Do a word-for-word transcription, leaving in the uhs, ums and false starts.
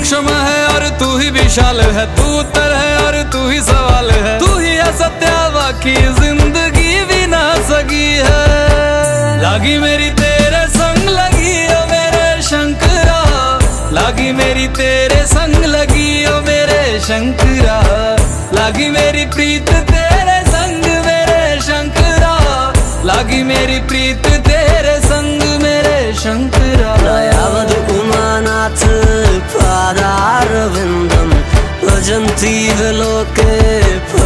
सूक्ष्म है और तू ही विशाल है, तू उत्तर है और तू ही सवाल है, तू ही है सत्या बाकी जिंदगी भी ना सकी है। लागी मेरी तेरे संग लगी ओ मेरे शंकरा, लागी मेरी तेरे संग लगी ओ मेरे शंकरा, लागी मेरी प्रीत तेरे संग मेरे शंकरा, लागी मेरी प्रीत